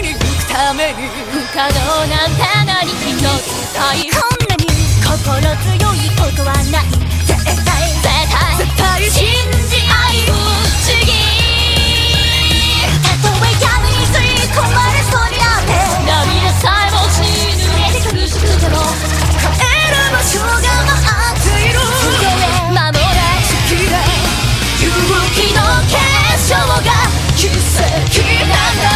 に行くために不可能なんて何一つないこんなに心強いことはない絶対絶対信じ合い不思議たとえ闇に吸い込まれそうになって涙さえも血に濡れて苦しくても帰る場所が待っている守れ好きだ勇気の結晶が奇跡なんだ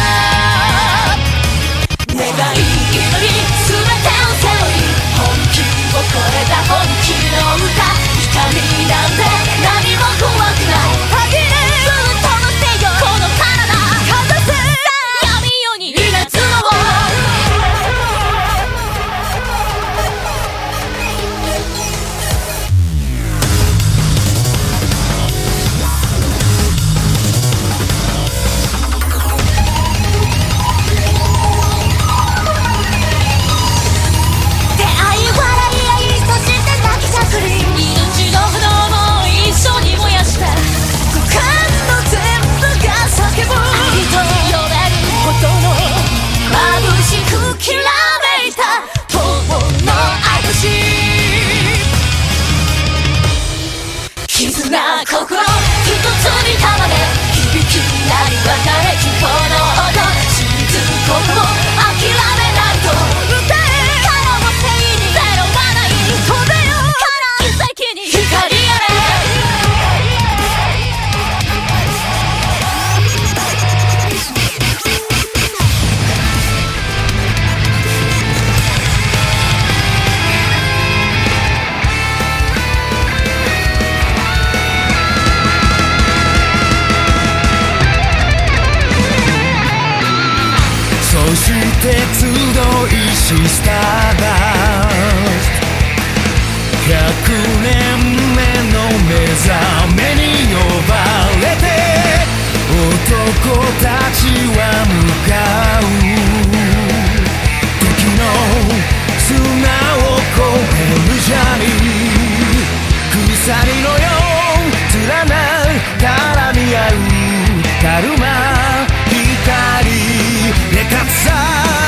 願い祈り全てを背負い本気を超えた本気の歌光なんて何も怖くない限りぶっ飛ばせよこの体かざせ闇夜に稲妻を出会い笑い合いそして泣きじゃくり命の炎も一緒に燃やして五感の全部が叫ぶ愛と呼べるほどの眩しくきらめいた友の愛し絆心一つに束ね響き鳴り渡れ希望の音信ずここも諦めないと歌え可能性にゼロはない飛べよ奇跡に光あれそして集いしスターダスト100年目の目覚めに呼ばれて男たちは向かう時の砂を越えるジャーニー鎖のよう連な絡み合うカルマ